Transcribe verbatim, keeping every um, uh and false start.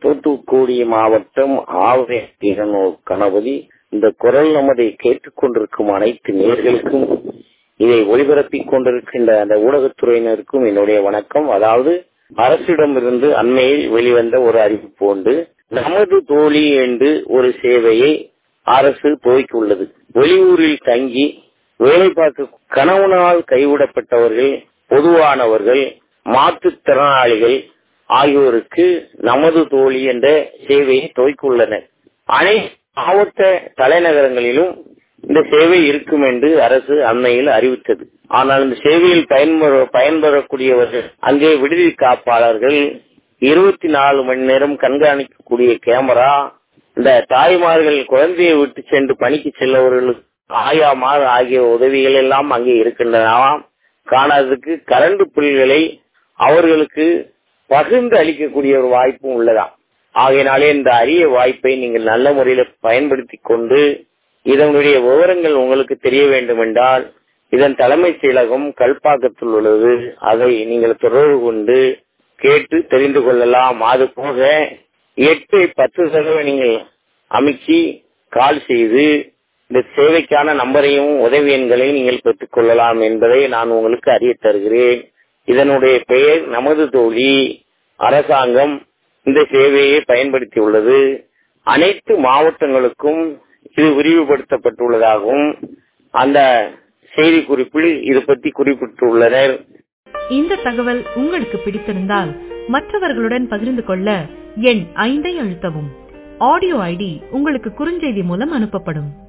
தூத்துக்குடி மாவட்டம் ஆவரை கணபதி. இந்த குரல் நமதை கேட்டுக் கொண்டிருக்கும் அனைத்து நேயர்களுக்கும், இதை ஒளிபரப்பிக் கொண்டிருக்கின்ற அந்த ஊடகத்துறையினருக்கும் என்னுடைய வணக்கம். அதாவது அரசிடமிருந்து அண்மையில் வெளிவந்த ஒரு அறிவிப்பு உண்டு. நமது தோழி என்று ஒரு சேவையை அரசு துவக்கியுள்ளது. வெளியூரில் தங்கி வேலை பார்க்க கணவனால் கைவிடப்பட்டவர்கள், பொதுவானவர்கள், மாற்றுத்திறனாளிகள் ஆகியோருக்கு நமது தோழி என்ற சேவையை துவக்கியுள்ளனர். அனைத்து மாவட்ட தலைநகரங்களிலும் இந்த சேவை இருக்கும் என்று அரசு அண்மையில் அறிவித்தது. ஆனால் இந்த சேவையில் பயன்பெற பயன்பெறக்கூடியவர்கள் அங்கே விடுதி காப்பாளர்கள், இருபத்தி நாலு மணி நேரம் கண்காணிக்கக்கூடிய கேமரா, இந்த தாய்மார்கள் குழந்தையை விட்டு சென்று பணிக்கு செல்லவர்களுக்கு ஆயாமார் ஆகிய உதவிகள் எல்லாம் அங்கே இருக்கின்றன. காணாததுக்கு கரண்ட் பில்களை அவர்களுக்கு பகிர்ந்து அளிக்கக்கூடிய ஒரு வாய்ப்பும் உள்ளதா. ஆகையினாலே இந்த அரிய வாய்ப்பை நீங்கள் நல்ல முறையில் பயன்படுத்தி கொண்டு, இதனுடைய விவரங்கள் உங்களுக்கு தெரிய வேண்டும் என்றால் இதன் தலைமை செயலகம் கல்பாக்கத்தில் உள்ளது. அதை நீங்கள் தொடர்பு கொண்டு கேட்டு தெரிந்து கொள்ளலாம். அது போக எட்டு பத்து தடவை நீங்கள் அமைச்சு கால் செய்து இந்த சேவைக்கான நம்பரையும் உதவி எண்களையும் நீங்கள் பெற்றுக் கொள்ளலாம் என்பதை நான் உங்களுக்கு அறிய தருகிறேன். இதனுடைய பெயர் நமது தோழி. அரசாங்கம் இந்த சேவையை பயன்படுத்தி உள்ளது. அனைத்து மாவட்டங்களுக்கும் இது விரிவுபடுத்தப்பட்டுள்ளதாகவும் அந்த செய்தி குறிப்பில் இது பற்றி குறிப்பிட்டுள்ளனர். இந்த தகவல் உங்களுக்கு பிடித்திருந்தால் மற்றவர்களுடன் பகிர்ந்து கொள்ள எண் ஐந்தை அழுத்தவும். ஆடியோ ஐடி உங்களுக்கு குறுஞ்செய்தி மூலம் அனுப்பப்படும்.